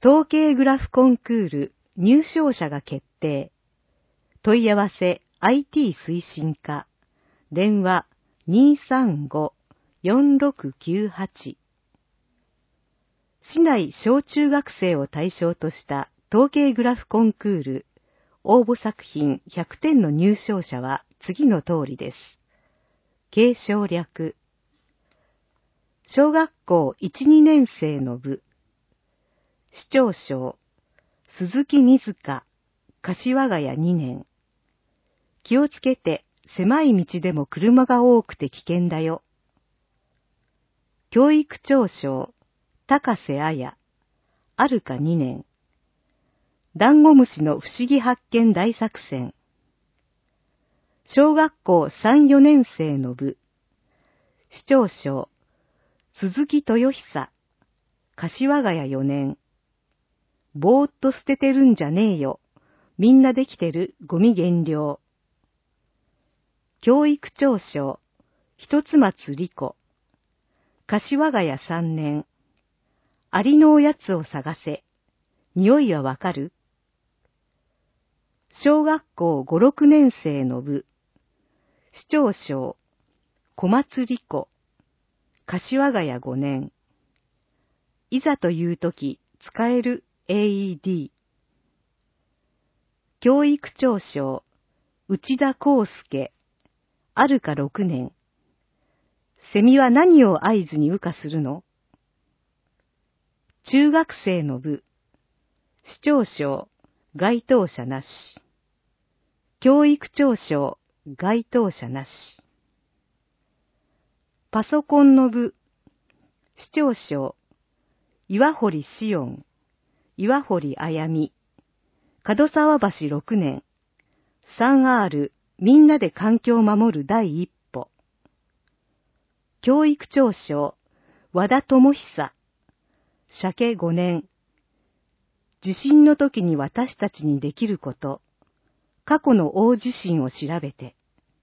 統計グラフコンクール入賞者が決定。問い合わせ IT 推進課。電話235-4698。市内小中学生を対象とした統計グラフコンクール応募作品100点の入賞者は次の通りです。継承略。小学校1、2年生の部。市長賞、鈴木瑞香、柏ヶ谷2年。気をつけて、狭い道でも車が多くて危険だよ。教育長賞、高瀬綾、あるか2年。ダンゴムシの不思議発見大作戦。小学校3、4年生の部。市長賞、鈴木豊久、柏ヶ谷4年。ぼーっと捨ててるんじゃねえよ。みんなできてるゴミ減量。教育長賞、一つ松理子。柏ヶ谷3年。アリのおやつを探せ。匂いはわかる？小学校5、6年生の部。市長賞、小松理子。柏ヶ谷5年。いざというとき使える AED。教育長賞、内田康介。あるか6年。セミは何を合図に羽化するの？中学生の部。市長賞、該当者なし。教育長賞、該当者なし。パソコンの部。市長賞、岩堀紫音、岩堀あやみ。門沢橋6年。3R、みんなで環境を守る第一歩。教育長賞、和田智久。鮭5年。地震の時に私たちにできること。過去の大地震を調べて。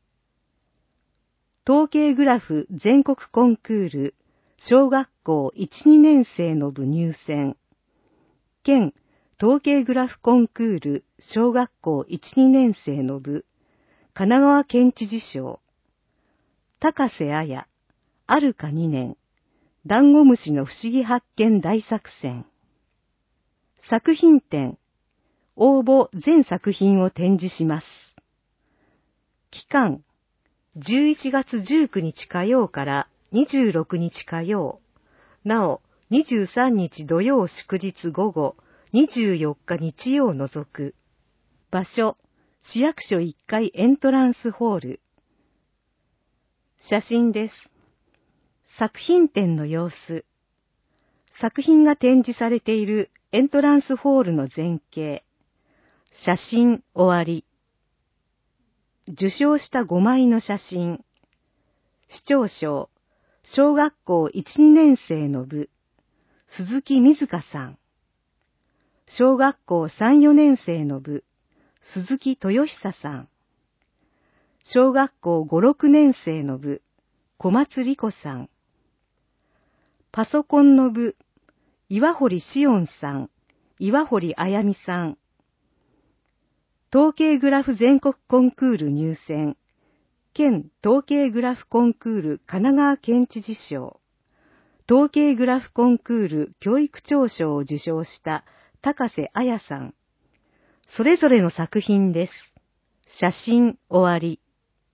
統計グラフ全国コンクール小学校1、2年生の部入選。県統計グラフコンクール小学校1、2年生の部神奈川県知事賞。高瀬綾、あるか2年。ダンゴムシの不思議発見大作戦。作品展。応募全作品を展示します。期間。11月19日火曜から26日火曜。なお、23日土曜祝日午後、24日日曜除く。場所。市役所1階エントランスホール。写真です。作品展の様子。作品が展示されているエントランスホールの前景。写真終わり。受賞した5枚の写真。市長賞、小学校1、2年生の部、鈴木瑞香さん。小学校3、4年生の部、鈴木豊久さん。小学校5、6年生の部、小松理子さん。パソコンの部、岩堀紫音さん、岩堀あやみさん。統計グラフ全国コンクール入選。県統計グラフコンクール神奈川県知事賞。統計グラフコンクール教育長賞を受賞した高瀬綾さん。それぞれの作品です。写真終わり。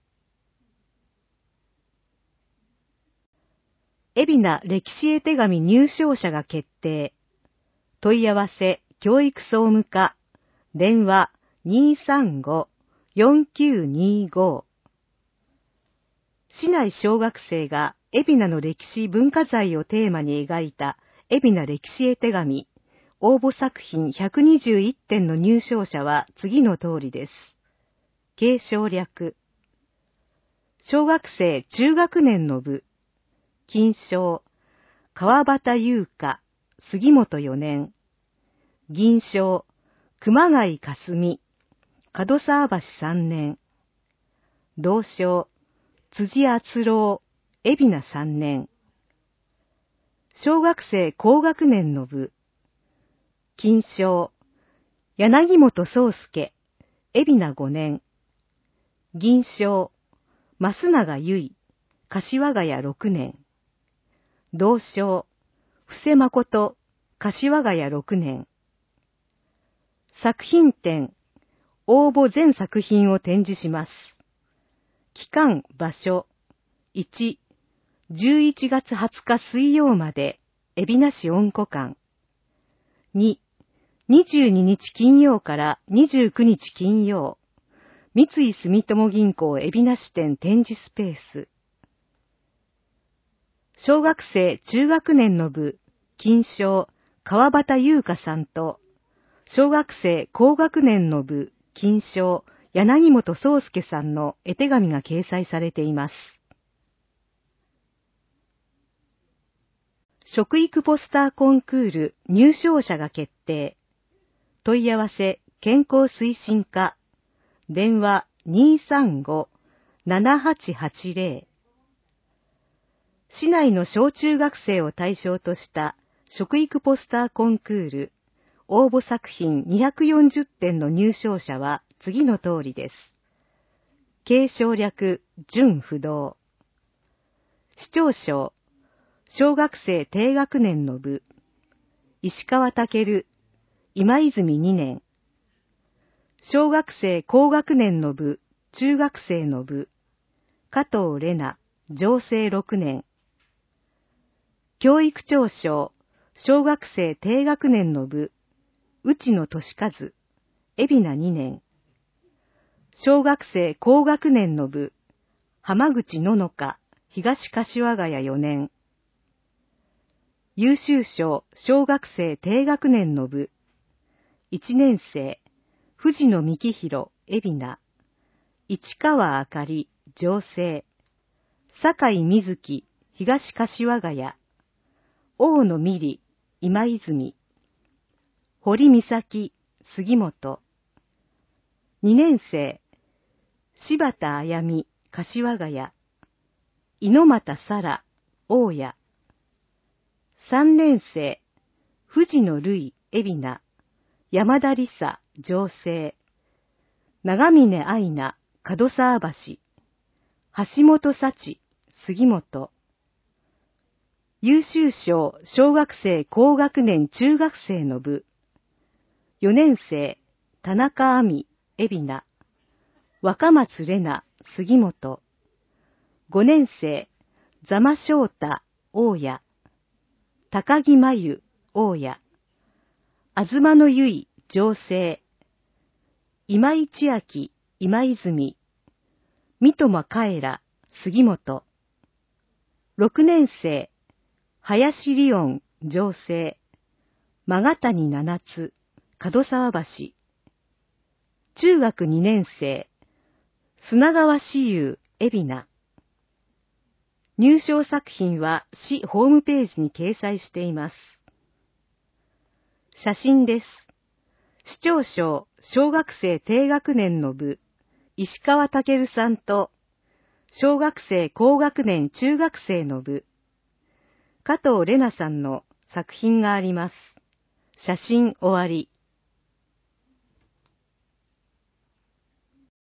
海老名歴史絵手紙入賞者が決定。問い合わせ教育総務課。電話235-4925。市内小学生が海老名の歴史文化財をテーマに描いた海老名歴史絵手紙。応募作品121点の入賞者は次の通りです。継承略。小学生中学年の部。金賞。川端優香、杉本4年。銀賞。熊谷かすみ、門沢橋3年。銅賞。辻敦郎、海老名3年。小学生高学年の部。 金賞、柳本宗介、海老名5年。銀賞、増永由衣、柏ヶ谷6年。銅賞、布施誠、柏ヶ谷6年。作品展、応募全作品を展示します。期間、場所、1、11月20日水曜まで、海老名市恩古館。2、22日金曜から29日金曜、三井住友銀行海老名支店展示スペース。小学生中学年の部、金賞、川端優香さんと、小学生高学年の部、金賞、柳本宗介さんの絵手紙が掲載されています。食育ポスターコンクール入賞者が決定。問い合わせ健康推進課、電話 235-7880。市内の小中学生を対象とした食育ポスターコンクール、応募作品240点の入賞者は次の通りです。継承略、準不動。市長賞、小学生低学年の部、石川健、今泉2年。小学生高学年の部、中学生の部、加藤玲奈、常生6年。教育長賞、小学生低学年の部、内野俊和、海老名2年。小学生高学年の部、浜口ののか、東柏ヶ谷4年。優秀賞、小学生低学年の部、1年生、藤野幹弘、海老名。市川あかり、常生。酒井瑞希、東柏ヶ谷。大野美里、今泉。堀美咲、杉本。2年生、柴田あやみ、柏ヶ谷。猪俣沙羅、大谷。3年生、藤野瑠衣、海老名。山田理沙、常生。長峰愛菜、門沢橋。橋本幸、杉本。優秀賞、小学生高学年中学生の部。4年生、田中亜美、海老名。若松玲奈、杉本。5年生、座間翔太、大谷。高木真由、大谷。東野由衣、常生。今井千秋、今泉。三笘帰、杉本。6年生、林理音、常生。馬谷七津、門沢橋。中学2年生、砂川紫友、海老名。入賞作品は市ホームページに掲載しています。写真です。市長賞、小学生低学年の部、石川健さんと、小学生高学年中学生の部、加藤玲奈さんの作品があります。写真終わり。